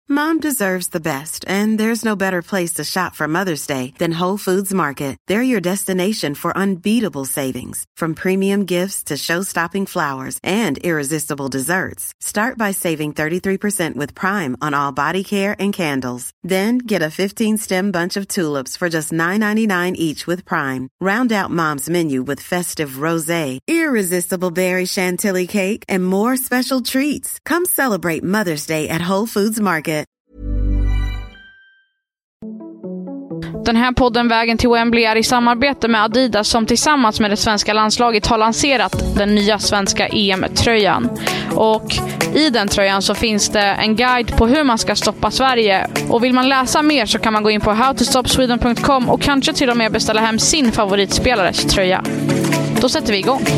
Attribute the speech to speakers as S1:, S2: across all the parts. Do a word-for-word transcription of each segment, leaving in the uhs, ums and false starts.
S1: Mom deserves the best, and there's no better place to shop for Mother's Day than Whole Foods Market. They're your destination for unbeatable savings, from premium gifts to show-stopping flowers and irresistible desserts. Start by saving thirty-three percent with Prime on all body care and candles. Then get a fifteen-stem bunch of tulips for just nine ninety-nine each with Prime. Round out Mom's menu with festive rosé, irresistible berry chantilly cake, and more special treats. Come celebrate Mother's Day at Whole Foods Market.
S2: Den här podden Vägen till Wembley är i samarbete med Adidas, som tillsammans med det svenska landslaget har lanserat den nya svenska E M-tröjan. Och i den tröjan så finns det en guide på hur man ska stoppa Sverige. Och vill man läsa mer så kan man gå in på how to stop sweden dot com och kanske till och med beställa hem sin favoritspelares tröja. Då sätter vi igång.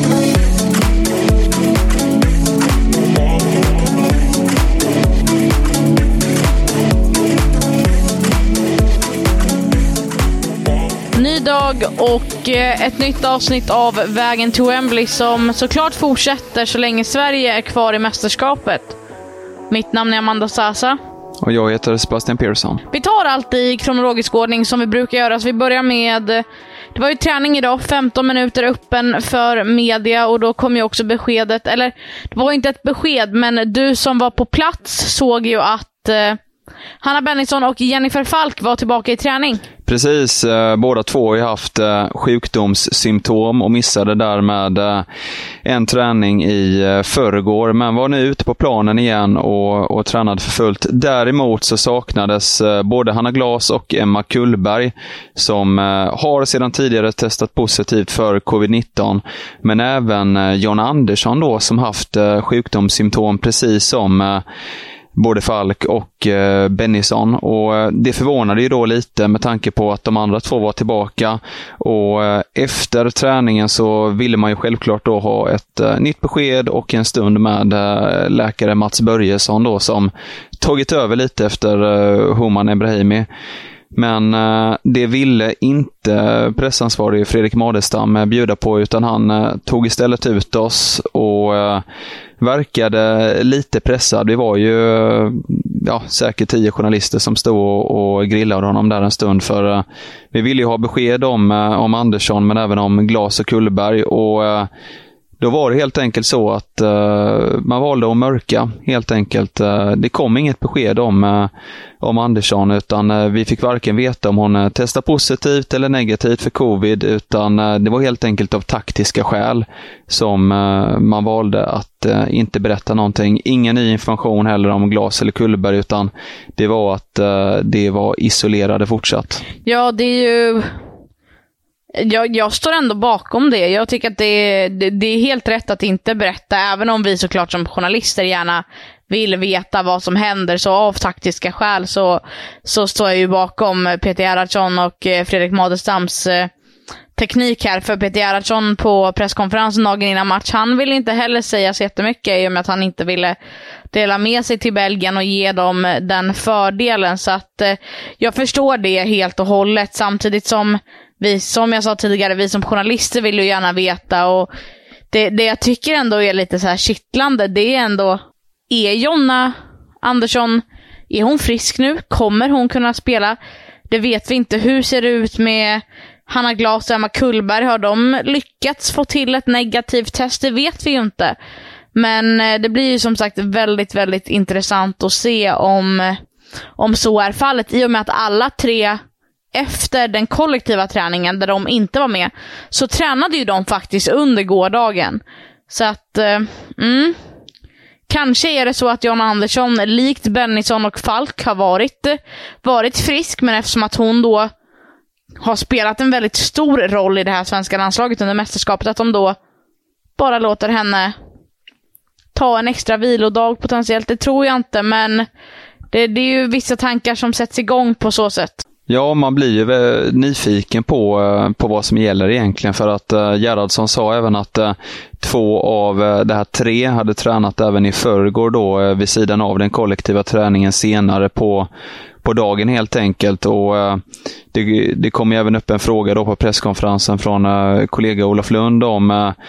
S2: Ny dag och ett nytt avsnitt av Vägen till Wembley som såklart fortsätter så länge Sverige är kvar i mästerskapet. Mitt namn är Amanda Sasa.
S3: Och jag heter Sebastian Persson.
S2: Vi tar allt i kronologisk ordning som vi brukar göra. Så vi börjar med, det var ju träning idag, femton minuter öppen för media. Och då kom ju också beskedet, eller det var inte ett besked, men du som var på plats såg ju att eh, Hanna Bennison och Jennifer Falk var tillbaka i träning.
S3: Precis, eh, båda två har ju haft eh, sjukdomssymptom och missade därmed eh, en träning i eh, förrgår, men var nu ute på planen igen och, och tränade för fullt. Däremot så saknades eh, både Hanna Glas och Emma Kullberg, som eh, har sedan tidigare testat positivt för covid nitton, men även eh, John Andersson då, som haft eh, sjukdomssymptom precis som eh, både Falk och eh, Bennison, och eh, det förvånade ju då lite med tanke på att de andra två var tillbaka, och eh, efter träningen så ville man ju självklart då ha ett eh, nytt besked och en stund med eh, läkare Mats Börjesson då, som tagit över lite efter eh, Homan Ebrahimi. Men eh, det ville inte pressansvarig Fredrik Madestam bjuda på, utan han eh, tog istället ut oss och eh, verkade lite pressad. Vi var ju ja, säkert tio journalister som stod och grillade honom där en stund, för uh, vi ville ju ha besked om, uh, om Andersson, men även om Glas och Kullberg, och uh, då var det helt enkelt så att uh, man valde att mörka helt enkelt. Uh, det kom inget besked om, uh, om Andersson, utan uh, vi fick varken veta om hon uh, testade positivt eller negativt för covid, utan uh, det var helt enkelt av taktiska skäl som uh, man valde att uh, inte berätta någonting. Ingen ny information heller om Glas eller Kullberg, utan det var att uh, det var isolerade fortsatt.
S2: Ja, det är ju... Jag, jag står ändå bakom det. Jag tycker att det, det, det är helt rätt att inte berätta, även om vi såklart som journalister gärna vill veta vad som händer. Så av taktiska skäl så, så står jag ju bakom Peter Gerhardsson och Fredrik Madestams eh, teknik här. För Peter Gerhardsson på presskonferensen dagen innan match, han ville inte heller säga så jättemycket i och med att han inte ville dela med sig till Belgien och ge dem den fördelen. Så att eh, jag förstår det helt och hållet, samtidigt som vi, som jag sa tidigare, vi som journalister vill ju gärna veta, och det, det jag tycker ändå är lite så här kittlande, det är ändå, är Jonna Andersson, är hon frisk nu? Kommer hon kunna spela? Det vet vi inte. Hur ser det ut med Hanna Glas och Emma Kullberg? Har de lyckats få till ett negativt test? Det vet vi ju inte. Men det blir ju som sagt väldigt, väldigt intressant att se om, om så är fallet, i och med att alla tre efter den kollektiva träningen där de inte var med, så tränade ju de faktiskt under gårdagen. Så att eh, mm, kanske är det så att John Andersson likt Bennison och Falk har varit, varit frisk, men eftersom att hon då har spelat en väldigt stor roll i det här svenska landslaget under mästerskapet, att de då bara låter henne ta en extra vilodag potentiellt. Det tror jag inte, men det, det är ju vissa tankar som sätts igång på så sätt.
S3: Ja, man blir ju nyfiken på, på vad som gäller egentligen, för att uh, Gerhardsson sa även att uh, två av uh, det här tre hade tränat även i förrgår då uh, vid sidan av den kollektiva träningen senare på, på dagen helt enkelt. Och uh, det, det kom ju även upp en fråga då på presskonferensen från uh, kollega Olof Lund om, uh,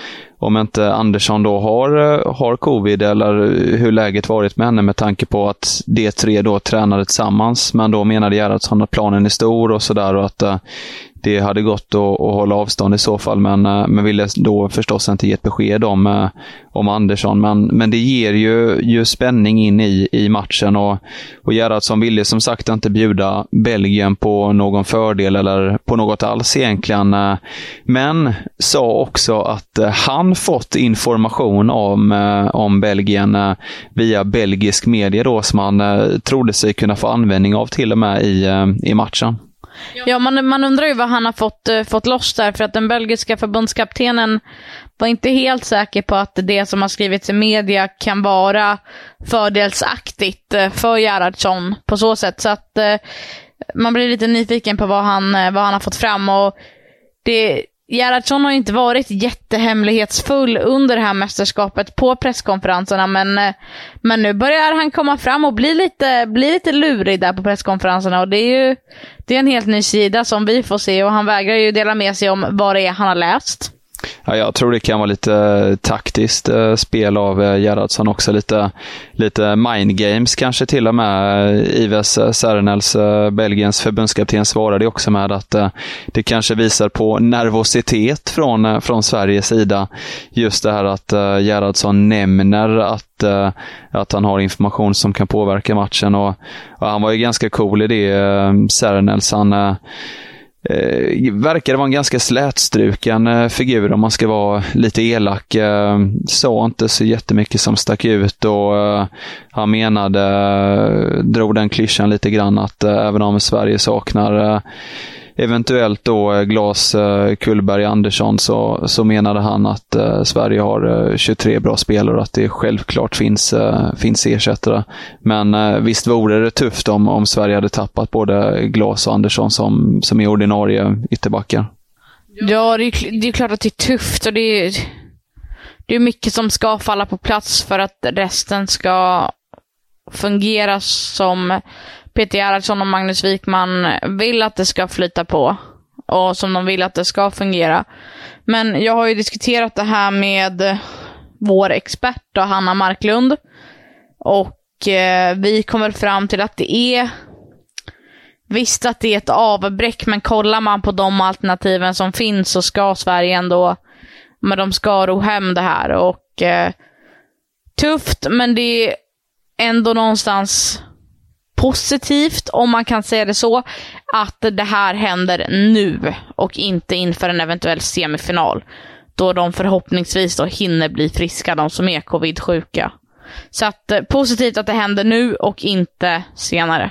S3: om inte Andersson då har, har covid eller hur läget varit med henne med tanke på att de tre då tränade tillsammans. Men då menade Gerhardsson att planen är stor och sådär och att det hade gått att, att hålla avstånd i så fall, men, men ville då förstås inte ge ett besked om, om Andersson. Men, men det ger ju, ju spänning in i, i matchen och, och Gerhardsson ville som sagt inte bjuda Belgien på någon fördel eller på något alls egentligen. Men sa också att han fått information om, om Belgien via belgisk media då, som han trodde sig kunna få användning av till och med i, i matchen.
S2: Ja, man, man undrar ju vad han har fått, uh, fått loss där, för att den belgiska förbundskaptenen var inte helt säker på att det som har skrivits i media kan vara fördelsaktigt uh, för Gerhardsson på så sätt. Så att uh, man blir lite nyfiken på vad han, uh, vad han har fått fram. Och det, Gerhardsson har ju inte varit jättehemlighetsfull under det här mästerskapet på presskonferenserna, men, uh, men nu börjar han komma fram och bli lite, bli lite lurig där på presskonferenserna, och det är ju det är en helt ny sida som vi får se, och han vägrar ju dela med sig om vad det är han har läst.
S3: Ja, jag tror det kan vara lite taktiskt eh, spel av eh, Gerhardsson också. Lite, lite mind games kanske till och med. Ives Sernels, eh, Belgiens förbundskapten, svarade också med att eh, det kanske visar på nervositet från, eh, från Sveriges sida. Just det här att eh, Gerhardsson nämner att, eh, att han har information som kan påverka matchen. Och, och han var ju ganska cool i det, eh, Sernels. Han eh, Eh, verkar vara en ganska slätstruken eh, figur om man ska vara lite elak. Eh, sa inte så jättemycket som stack ut, och eh, han menade, eh, drog den klyschan lite grann att eh, även om Sverige saknar eh, eventuellt då eh, Glas, eh, Kullberg, Andersson, så, så menade han att eh, Sverige har eh, tjugotre bra spelare och att det självklart finns, eh, finns ersättare. Men eh, visst vore det tufft om, om Sverige hade tappat både Glas och Andersson som, som är ordinarie ytterbackar.
S2: Ja, det är, det är klart att det är tufft, och det är, det är mycket som ska falla på plats för att resten ska fungera som Peter Gerhardsson och Magnus Wikman vill att det ska flyta på, och som de vill att det ska fungera. Men jag har ju diskuterat det här med vår expert då, Hanna Marklund, och eh, vi kommer fram till att det är visst att det är ett avbräck, men kollar man på de alternativen som finns så ska Sverige ändå, men de ska ro hem det här. Och eh, tufft, men det är ändå någonstans positivt, om man kan säga det så, att det här händer nu och inte inför en eventuell semifinal, då de förhoppningsvis då hinner bli friska, de som är covid-sjuka. Så att eh, positivt att det händer nu och inte senare.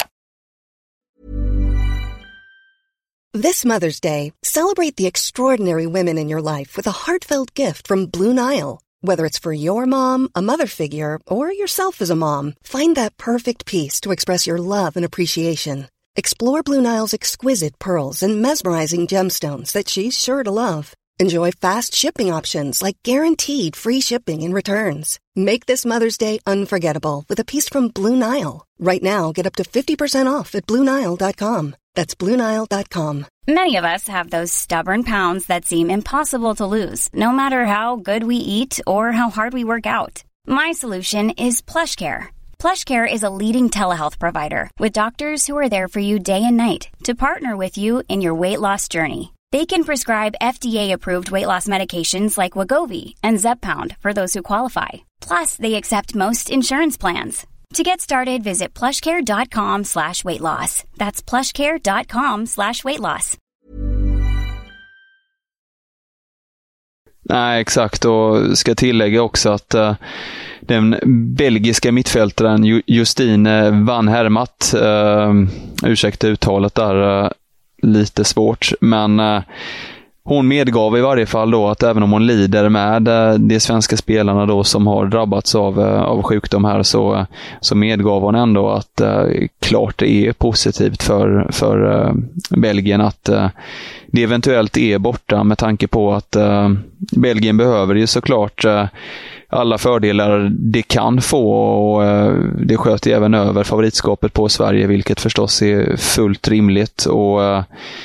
S4: This Mother's Day, celebrate the extraordinary women in your life with a heartfelt gift from Blue Nile. Whether it's for your mom, a mother figure, or yourself as a mom, find that perfect piece to express your love and appreciation. Explore Blue Nile's exquisite pearls and mesmerizing gemstones that she's sure to love. Enjoy fast shipping options like guaranteed free shipping and returns. Make this Mother's Day unforgettable with a piece from Blue Nile. Right now, get up to fifty percent off at blue nile dot com. That's blue nile dot com.
S5: Many of us have those stubborn pounds that seem impossible to lose, no matter how good we eat or how hard we work out. My solution is PlushCare. PlushCare is a leading telehealth provider with doctors who are there for you day and night to partner with you in your weight loss journey. They can prescribe F D A-approved weight loss medications like Wegovy and Zepbound for those who qualify. Plus, they accept most insurance plans. To get started, visit plushcare.com slash weight loss. That's plushcare.com slash weight loss.
S3: Nej, exakt. Och ska tillägga också att uh, den belgiska mittfältaren Justine van Hermat, uh, ursäkta uttalet där, uh, lite svårt, men uh, hon medgav i varje fall då att även om hon lider med de svenska spelarna då som har drabbats av, av sjukdom här, så, så medgav hon ändå att eh, klart det är positivt för, för eh, Belgien att eh, det eventuellt är borta, med tanke på att eh, Belgien behöver ju såklart eh, alla fördelar det kan få, och eh, det sköter även över favoritskapet på Sverige, vilket förstås är fullt rimligt. Och eh,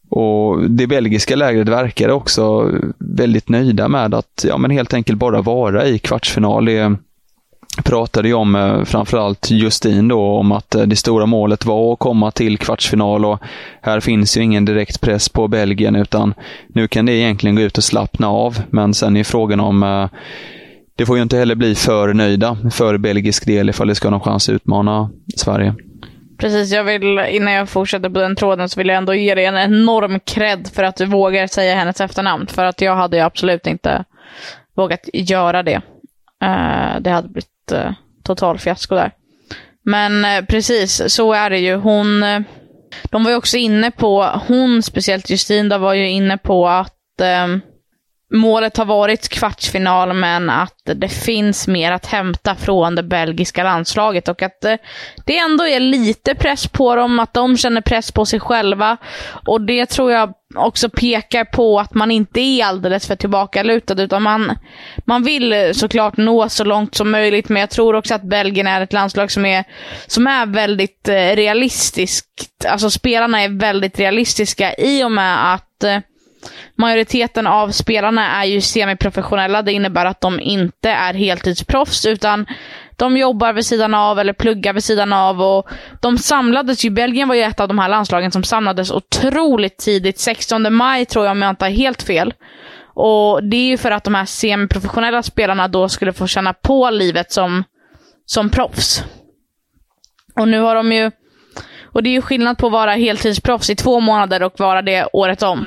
S3: Och det belgiska lägret verkade också väldigt nöjda med att ja, men helt enkelt bara vara i kvartsfinal. Det pratade ju om framförallt Justin då, om att det stora målet var att komma till kvartsfinal, och här finns ju ingen direkt press på Belgien, utan nu kan det egentligen gå ut och slappna av. Men sen är frågan om det får ju inte heller bli för nöjda för belgisk del ifall det ska ha någon chans att utmana Sverige.
S2: Precis, jag vill, innan jag fortsätter på den tråden så vill jag ändå ge dig en enorm cred för att du vågar säga hennes efternamn. För att jag hade ju absolut inte vågat göra det. Uh, det hade blivit uh, total fiasko där. Men uh, precis, så är det ju. Hon, uh, de var ju också inne på, hon speciellt Justina var ju inne på att uh, målet har varit kvartsfinal, men att det finns mer att hämta från det belgiska landslaget och att det ändå är lite press på dem, att de känner press på sig själva, och det tror jag också pekar på att man inte är alldeles för tillbakalutad, utan man, man vill såklart nå så långt som möjligt, men jag tror också att Belgien är ett landslag som är, som är väldigt realistiskt, alltså spelarna är väldigt realistiska i och med att majoriteten av spelarna är ju semiprofessionella. Det innebär att de inte är heltidsproffs, utan de jobbar vid sidan av eller pluggar vid sidan av, och de samlades ju, Belgien var ju ett av de här landslagen som samlades otroligt tidigt, sextonde maj tror jag, om jag inte har helt fel. Och det är ju för att de här semiprofessionella spelarna då skulle få känna på livet som, som proffs. Och nu har de ju, och det är ju skillnad på att vara heltidsproffs i två månader och vara det året om.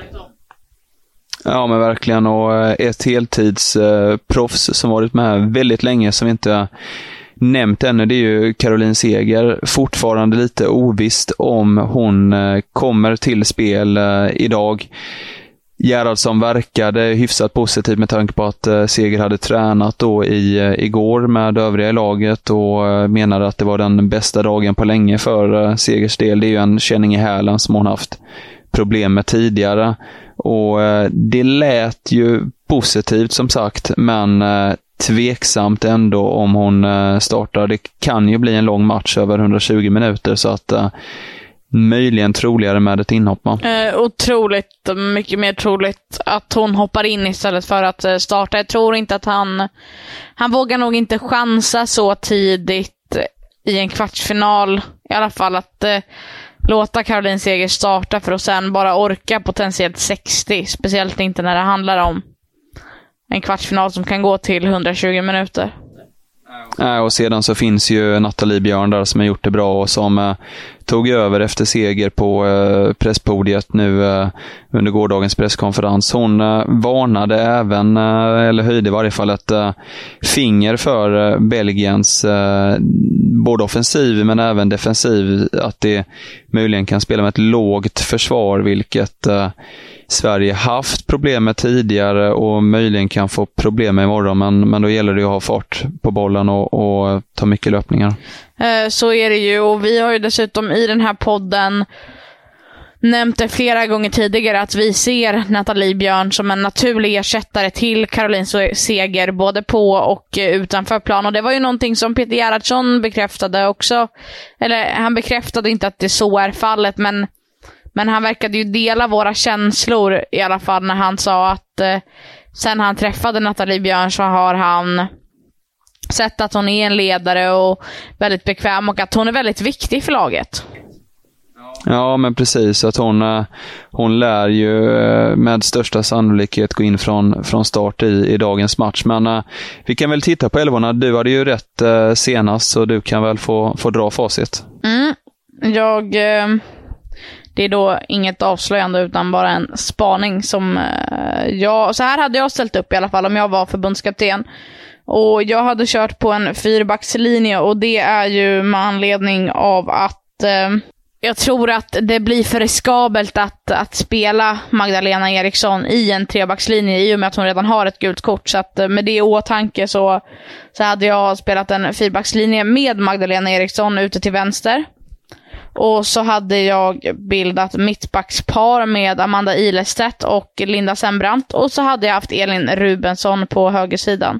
S3: Ja, men verkligen. Och ett heltidsproffs som varit med väldigt länge som vi inte nämnt ännu, det är ju Caroline Seger. Fortfarande lite ovisst om hon kommer till spel idag. Gerhardsson verkade hyfsat positiv med tanke på att Seger hade tränat då i, igår med övriga i laget och menade att det var den bästa dagen på länge för Segers del. Det är ju en känning i hälen som hon haft problem med tidigare. Och det lät ju positivt som sagt, men tveksamt ändå om hon startar. Det kan ju bli en lång match över hundratjugo minuter, så att möjligen troligare med ett inhopp.
S2: Eh, otroligt, mycket mer troligt att hon hoppar in istället för att starta. Jag tror inte att han han vågar nog inte chansa så tidigt i en kvartsfinal, i alla fall att eh, låta Caroline Seger starta för att sen bara orka potentiellt sextio, speciellt inte när det handlar om en kvartsfinal som kan gå till hundratjugo minuter.
S3: Ja, och sedan så finns ju Nathalie Björn där som har gjort det bra och som eh, tog över efter Seger på eh, presspodiet nu eh, under gårdagens presskonferens. Hon eh, varnade även, eh, eller höjde i varje fall ett eh, finger för eh, Belgiens eh, både offensiv men även defensiv, att det möjligen kan spela med ett lågt försvar, vilket eh, Sverige haft problem med tidigare och möjligen kan få problem med imorgon, men, men då gäller det att ha fart på bollen och, och ta mycket löpningar.
S2: Eh, så är det ju, och vi har ju dessutom i den här podden nämnt det flera gånger tidigare att vi ser Nathalie Björn som en naturlig ersättare till Caroline Seger både på och utanför plan, och det var ju någonting som Peter Gerhardsson bekräftade också, eller han bekräftade inte att det så är fallet, men Men han verkade ju dela våra känslor i alla fall när han sa att eh, sen han träffade Nathalie Björn så har han sett att hon är en ledare och väldigt bekväm och att hon är väldigt viktig för laget.
S3: Ja, men precis. Att hon, hon lär ju med största sannolikhet gå in från, från start i, i dagens match. Men uh, vi kan väl titta på elvorna. Du hade ju rätt uh, senast, så du kan väl få, få dra facit.
S2: Mm, jag... Uh... Det är då inget avslöjande utan bara en spaning som eh, jag, så här hade jag ställt upp i alla fall om jag var förbundskapten. Och jag hade kört på en fyrbackslinje, och det är ju med anledning av att eh, jag tror att det blir för riskabelt att, att spela Magdalena Eriksson i en trebackslinje i och med att hon redan har ett gult kort. Så att med det i åtanke så, så hade jag spelat en fyrbackslinje med Magdalena Eriksson ute till vänster. Och så hade jag bildat mittbackspar med Amanda Ilestedt och Linda Sembrant. Och så hade jag haft Elin Rubensson på högersidan.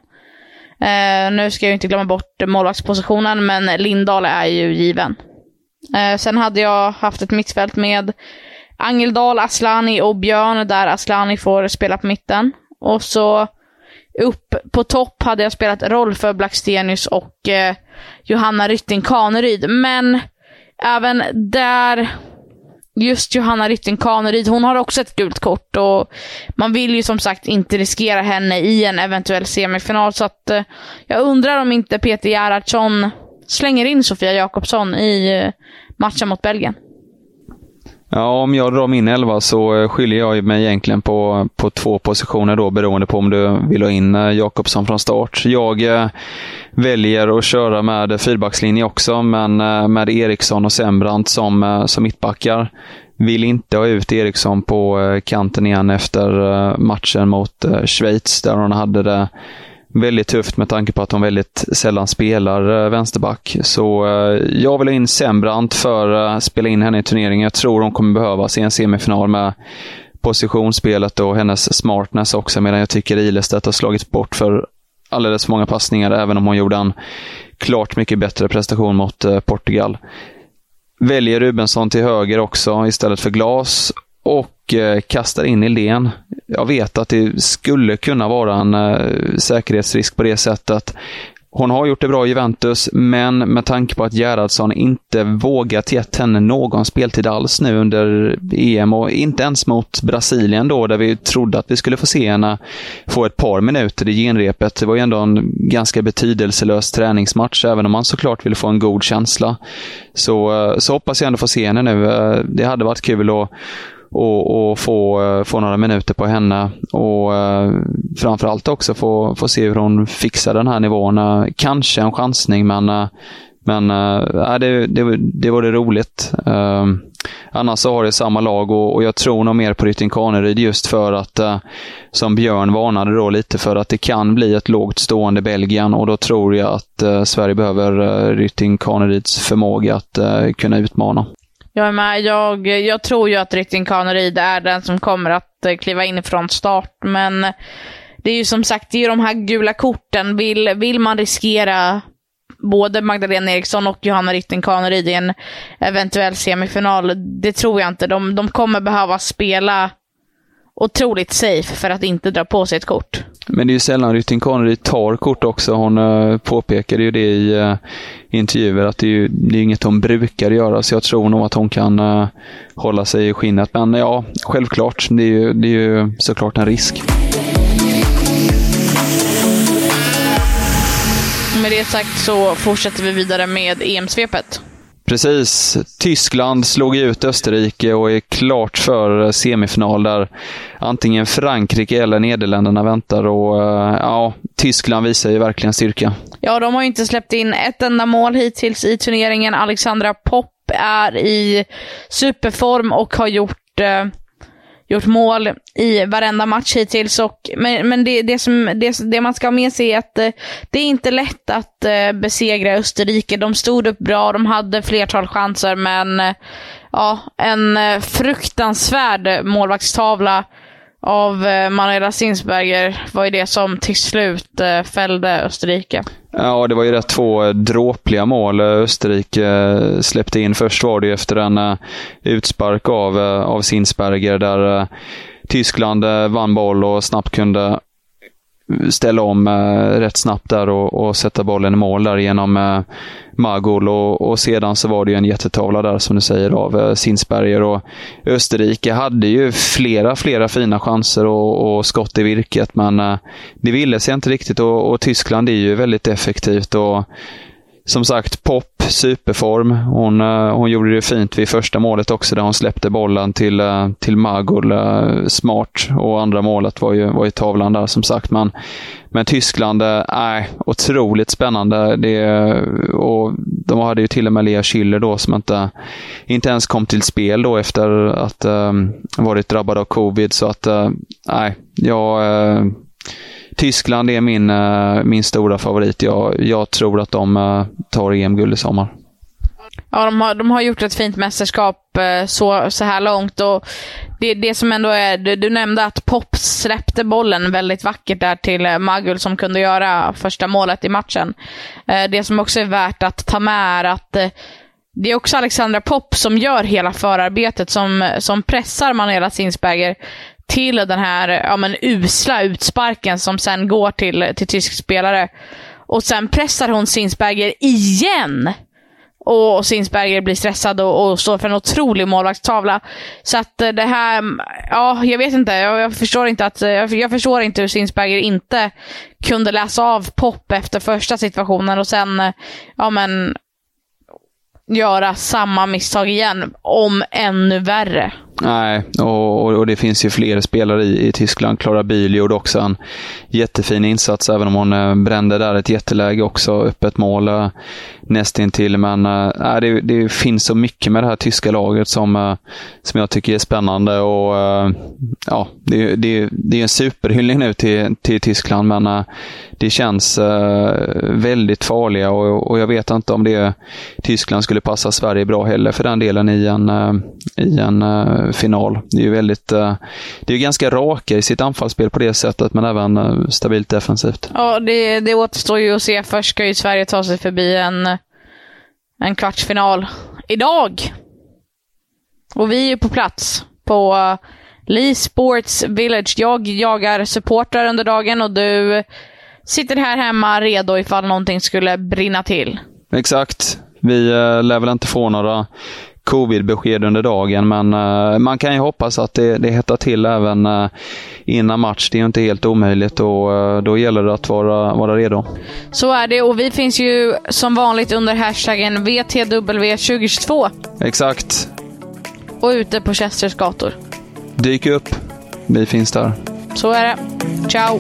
S2: Eh, nu ska jag inte glömma bort målvaktspositionen, men Lindahl är ju given. Eh, sen hade jag haft ett mittfält med Angeldal, Asllani och Björn, där Asllani får spela på mitten. Och så upp på topp hade jag spelat roll för Blackstenius och eh, Johanna Rytting Kaneryd. Men även där, just Johanna Rytting Kaneryd, hon har också ett gult kort. Och man vill ju som sagt inte riskera henne i en eventuell semifinal. Så att eh, jag undrar om inte Peter Gerhardsson slänger in Sofia Jakobsson i eh, matchen mot Belgien.
S3: Ja, om jag drar min elva så skiljer jag mig egentligen på, på två positioner då, beroende på om du vill ha in Jakobsson från start. Jag eh, väljer att köra med fyrbackslinje också, men eh, med Eriksson och Sembrant som, eh, som mittbackar. Vill inte ha ut Eriksson på eh, kanten igen efter eh, matchen mot eh, Schweiz, där hon hade det väldigt tufft med tanke på att hon väldigt sällan spelar vänsterback. Så eh, jag vill ha in Sembrant för att uh, spela in henne i turneringen. Jag tror hon kommer behövas i en semifinal med positionsspelet och hennes smartness också, medan jag tycker Ilestedt har slagit bort för alldeles för många passningar, även om hon gjorde en klart mycket bättre prestation mot uh, Portugal. Väljer Rubensson till höger också istället för Glas och eh, kastar in Hildén. Jag vet att det skulle kunna vara en eh, säkerhetsrisk på det sättet. Hon har gjort det bra i Juventus, men med tanke på att Gerhardsson inte vågat gett henne någon speltid alls nu under E M, och inte ens mot Brasilien då, där vi trodde att vi skulle få se henne få ett par minuter i genrepet. Det var ju ändå en ganska betydelselös träningsmatch, även om man såklart ville få en god känsla. Så, så hoppas jag ändå få se henne nu. Det hade varit kul att och, och få, få några minuter på henne, och uh, framförallt också få, få se hur hon fixar den här nivån. Uh, kanske en chansning, men, uh, men uh, det, det, det var det roligt. Uh, annars så har det samma lag, och, och jag tror nog mer på Rytting Kaneryd, just för att uh, som Björn varnade då lite för att det kan bli ett lågt stående Belgien, och då tror jag att uh, Sverige behöver uh, Rytting Kaneryds förmåga att uh, kunna utmana.
S2: Jag är med. Jag, jag tror ju att Rytting Kaneryd är den som kommer att kliva in från start. Men det är ju som sagt, det är ju de här gula korten. Vill, vill man riskera både Magdalena Eriksson och Johanna Rytting Kaneryd i en eventuell semifinal? Det tror jag inte. De, de kommer behöva spela otroligt safe för att inte dra på sig ett kort.
S3: Men det är ju sällan Rytting Kaneryd tar kort också. Hon uh, påpekade ju det i uh, intervjuer att det är ju det är inget hon brukar göra, så jag tror nog att hon kan uh, hålla sig i skinnet. Men ja, självklart, det är ju, det är ju såklart en risk.
S2: Med det sagt så fortsätter vi vidare med E M-svepet.
S3: Precis. Tyskland slog ut Österrike och är klart för semifinal, där antingen Frankrike eller Nederländerna väntar, och ja, Tyskland visar ju verkligen styrka.
S2: Ja, de har ju inte släppt in ett enda mål hittills i turneringen. Alexandra Popp är i superform och har gjort eh, gjort mål i varenda match hittills. Och, men men det, det, som, det, det man ska ha med sig är att eh, det är inte lätt att eh, besegra Österrike. De stod upp bra, de hade flertal chanser, men eh, ja, en eh, fruktansvärd målvaktstavla av eh, Manuela Zinsberger var ju det som till slut eh, fällde Österrike.
S3: Ja, det var ju rätt två dråpliga mål Österrike släppte in. Först var det ju efter en uh, utspark av, uh, av Zinsberger, där uh, Tyskland uh, vann boll och snabbt kunde ställa om uh, rätt snabbt där och, och sätta bollen i mål där genom uh, Magul, och, och sedan så var det ju en jättetavla där, som du säger, av uh, Zinsberger. Och Österrike hade ju flera flera fina chanser och, och skott i virket, men uh, det ville sig inte riktigt, och, och Tyskland är ju väldigt effektivt. Och som sagt, Pop, superform. Hon, uh, hon gjorde det fint vid första målet också, där hon släppte bollen till, uh, till Magul, uh, smart, och andra målet var ju, var ju tavlan där, som sagt. Men, men Tyskland är äh, otroligt spännande. Det, och de hade ju till och med Lea Schiller då, som inte, inte ens kom till spel då efter att um, varit drabbad av covid. Så att, nej, uh, jag... Uh, Tyskland är min, min stora favorit. Jag, jag tror att de tar E M-guld i sommar.
S2: Ja, de har, de har gjort ett fint mästerskap så, så här långt. Och det, det som ändå är, du, du nämnde att Pop släppte bollen väldigt vackert där till Magul, som kunde göra första målet i matchen. Det som också är värt att ta med är att det är också Alexandra Popp som gör hela förarbetet, som, som pressar Manuela Zinsberger till den här ja, men usla utsparken som sen går till, till tysk spelare. Och sen pressar hon Zinsberger igen. Och Zinsberger blir stressad och, och står för en otrolig målvaktstavla. Så att det här, ja, jag vet inte. Jag, jag förstår inte att jag, jag förstår inte hur Zinsberger inte kunde läsa av Popp efter första situationen och sen, ja men, göra samma misstag igen, om ännu värre.
S3: Nej, och, och det finns ju fler spelare i, i Tyskland. Clara Bühl gjorde också en jättefin insats, även om hon äh, brände där ett jätteläge också, öppet mål äh, nästintill. Men äh, det, det finns så mycket med det här tyska laget som, äh, som jag tycker är spännande. Och äh, ja, det, det, det är en superhyllning nu till, till Tyskland, men äh, det känns äh, väldigt farliga och, och jag vet inte om det Tyskland skulle passa Sverige bra heller för den delen i en, äh, i en äh, final. Det är ju väldigt uh, det är ju ganska raka i sitt anfallsspel på det sättet, men även uh, stabilt defensivt.
S2: Ja, det, det återstår ju att se. Först ska ju Sverige ta sig förbi en, en kvartsfinal idag. Och vi är ju på plats på uh, Lee Sports Village. Jag jagar supportrar under dagen och du sitter här hemma redo ifall någonting skulle brinna till.
S3: Exakt. Vi uh, lär väl inte få några covid-besked under dagen, men uh, man kan ju hoppas att det, det hettar till även uh, innan match. Det är ju inte helt omöjligt och uh, då gäller det att vara, vara redo.
S2: Så är det, och vi finns ju som vanligt under hashtaggen V T W tjugo tjugotvå.
S3: Exakt.
S2: Och ute på Chesters gator.
S3: Dyk upp. Vi finns där.
S2: Så är det. Ciao.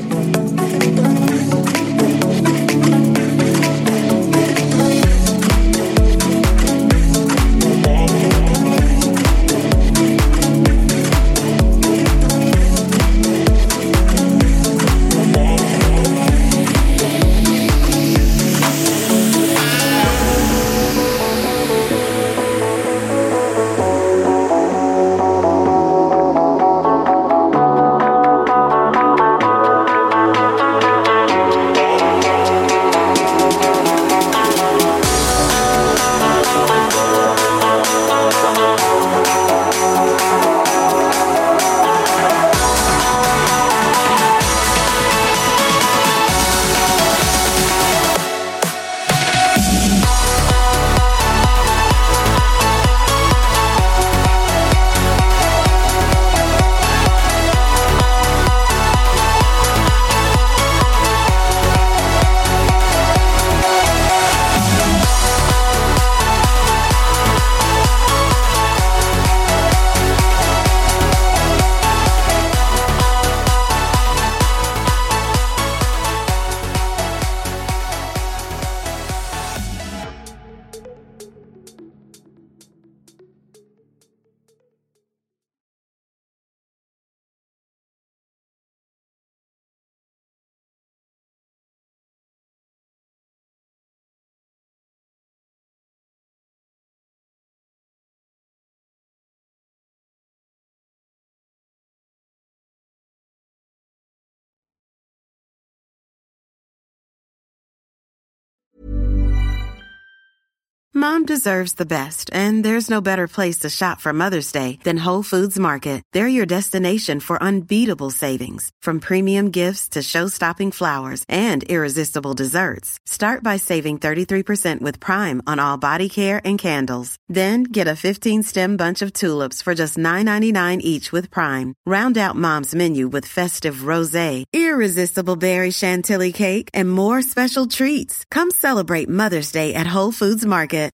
S1: Mom deserves the best, and there's no better place to shop for Mother's Day than Whole Foods Market. They're your destination for unbeatable savings, from premium gifts to show-stopping flowers and irresistible desserts. Start by saving thirty-three percent with Prime on all body care and candles. Then get a fifteen-stem bunch of tulips for just nine ninety-nine each with Prime. Round out Mom's menu with festive rosé, irresistible berry chantilly cake, and more special treats. Come celebrate Mother's Day at Whole Foods Market.